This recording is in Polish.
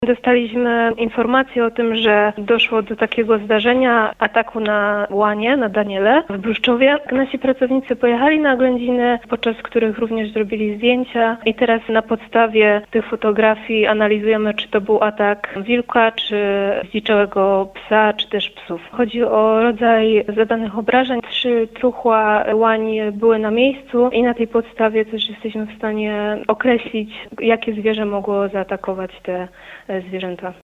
Dostaliśmy informację o tym, że doszło do takiego zdarzenia, ataku na łanie, na Daniele w Bruszczowie. Nasi pracownicy pojechali na oględziny, podczas których również zrobili zdjęcia i teraz na podstawie tych fotografii analizujemy, czy to był atak wilka, czy zdziczałego psa, czy też psów. Chodzi o rodzaj zadanych obrażeń. 3 truchła łań były na miejscu i na tej podstawie też jesteśmy w stanie określić, jakie zwierzę mogło zaatakować te zwierzęta.